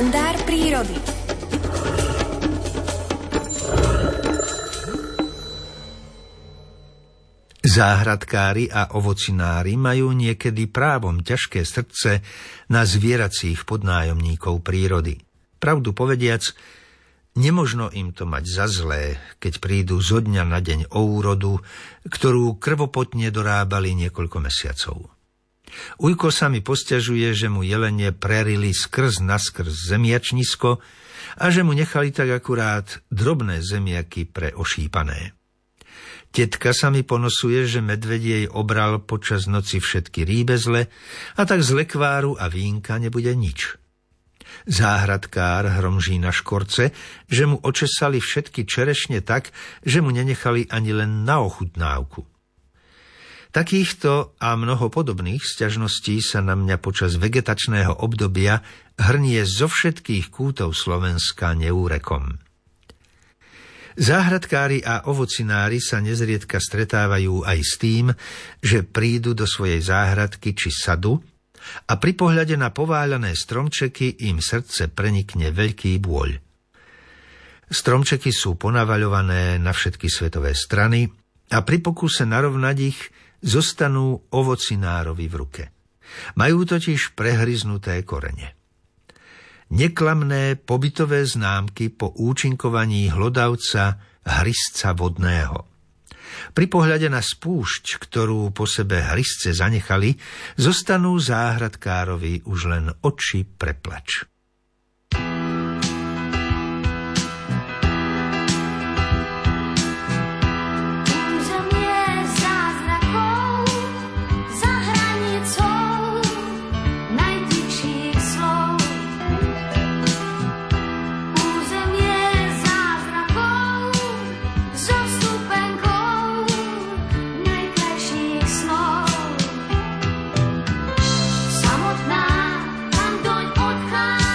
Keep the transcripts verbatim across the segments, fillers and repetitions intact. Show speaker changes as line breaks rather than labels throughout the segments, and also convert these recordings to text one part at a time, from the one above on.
Kalendár prírody.
Záhradkári a ovocinári majú niekedy právom ťažké srdce na zvieracích podnájomníkov prírody. Pravdu povediac, nemožno im to mať za zlé, keď prídu zo dňa na deň o úrodu, ktorú krvopotne dorábali niekoľko mesiacov. Ujko sa mi posťažuje, že mu jelene prerili skrz naskrz zemiačnisko a že mu nechali tak akurát drobné zemiaky pre ošípané. Tetka sa mi ponosuje, že medveď jej obral počas noci všetky rýbezle a tak z lekváru a vínka nebude nič. Záhradkár hromží na škorce, že mu očesali všetky čerešne tak, že mu nenechali ani len na ochutnávku. Takýchto a mnoho podobných sťažností sa na mňa počas vegetačného obdobia hrnie zo všetkých kútov Slovenska neúrekom. Záhradkári a ovocinári sa nezriedka stretávajú aj s tým, že prídu do svojej záhradky či sadu a pri pohľade na pováľané stromčeky im srdce prenikne veľký bôľ. Stromčeky sú ponavaľované na všetky svetové strany a pri pokuse narovnať ich zostanú ovocinárovi v ruke. Majú totiž prehryznuté korene. Neklamné pobytové známky po účinkovaní hlodavca hryzca vodného. Pri pohľade na spúšť, ktorú po sebe hryzce zanechali, zostanú záhradkárovi už len oči preplač.
Samotná tam doň odchádza.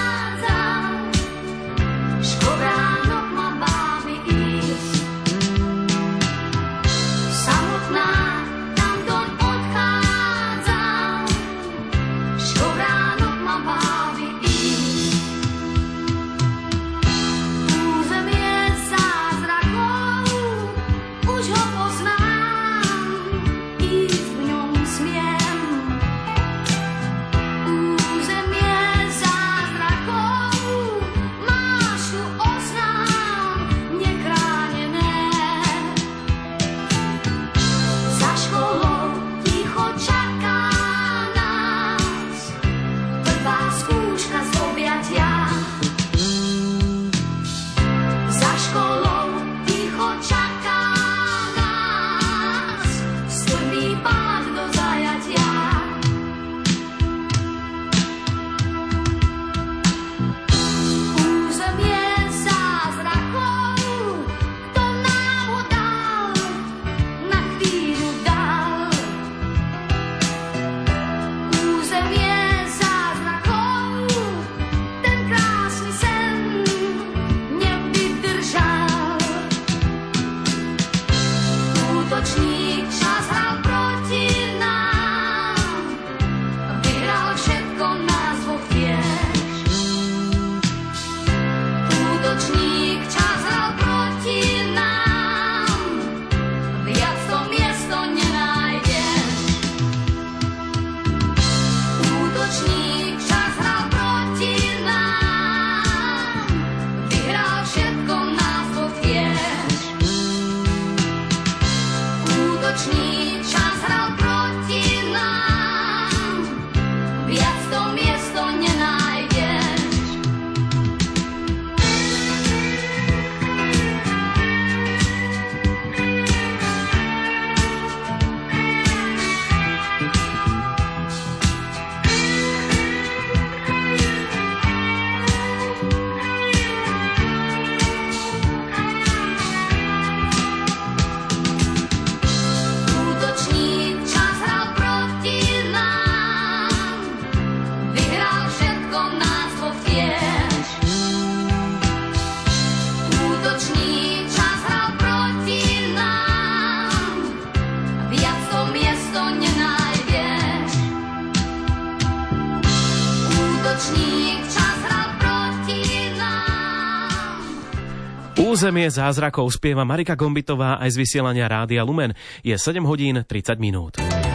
Územie zázrakov spieva Marika Gombitová aj z vysielania Rádia Lumen. Je sedem hodín tridsať minút.